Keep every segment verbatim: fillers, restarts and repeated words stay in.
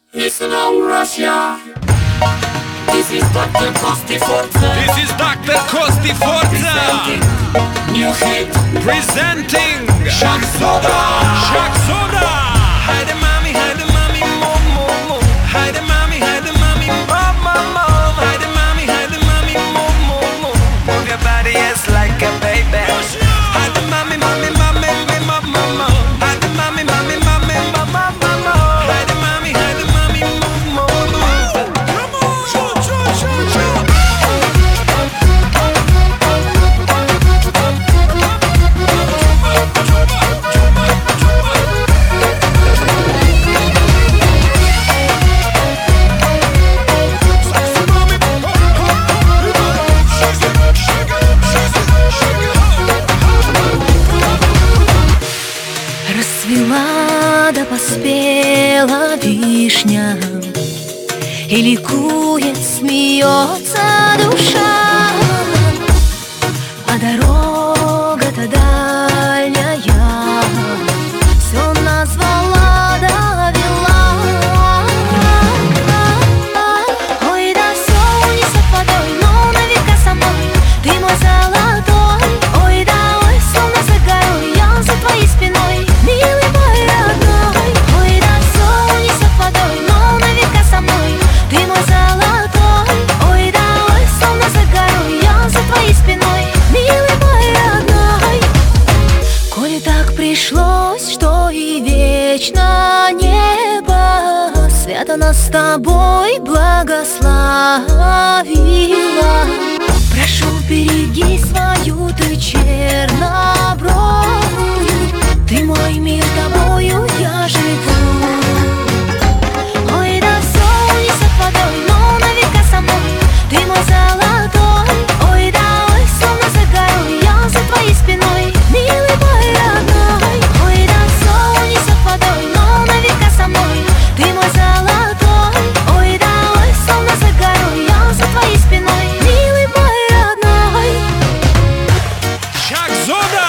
Listen now, Russia. This is Doctor Kosti Forza. This is Doctor Kosti Forza. New hit. Presenting Shak Soda. Shak Soda. Haydi mami, haydi mami, mo mo mo. Haydi mami, haydi mami, mo mo mo. Haydi mami, haydi mami, mo mo mo. Move your body yes like a baby. Haydi mami, mami, mami, mo mo mo. Haydi mami, mami, mami, mo mo mo. Haydi mami, haydi mami, mo mo mo. Come on, show, show, show, show. Расцвела да поспела вишня, и ликует, смеется душа, а дорога-то дальняя все назвала да вела. Ой, да все унесет водой, но на века со мной ты мой золотой. Ой, да ой, словно за горой, я за твоей спиной, милый мой родной. Ой, да все унесет водой, но на века со мной ты мой золотой. Ой, да ой, словно за горой, я за твоей спиной, милый мой родной. Коли так пришлось, что и вечно небо свято нас с тобой благословила, прошу, береги свою ты чернобровую. Ты мой мир, тобою я живу. Ой, да все унесет водой, но на века со мной ты мой золотой. Ой, да ой, словно за горой, я за твоей спиной, милый мой родной. Ой, да все унесет водой, но на века со мной ты мой золотой. Ой, да ой, словно за горой, я за твоей спиной, милый мой родной. Shak Soda.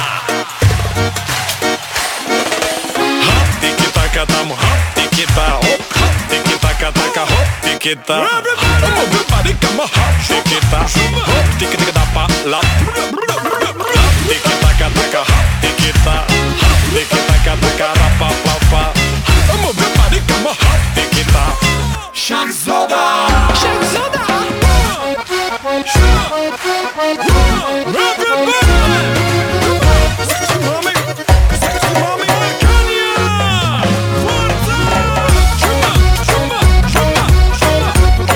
Хоп, тики-така там, хоп, тики-та, оп, хоп, тики-така, така, хоп, тики-та. Move your body, come on, hop, tiki-та, хоп, тики-така-та-па, ла. Хоп, тики-така, така, хоп, тики-та, хоп, тики-така, така, ра-па-па-па. Move your body, come on, hop, tiki-та. Shak Soda. Shak Soda. Sexy mommy, sexy mommy, Kenya. Forza. Chuma, chuma, chuma, chuma.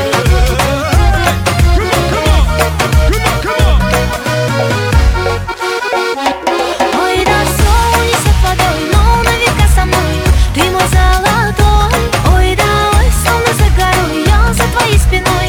Come on, come on, come on. Ой, да все унесет водой, но на века со мной ты мой золотой. Ой, да ой, словно за горой, я за твоей спиной,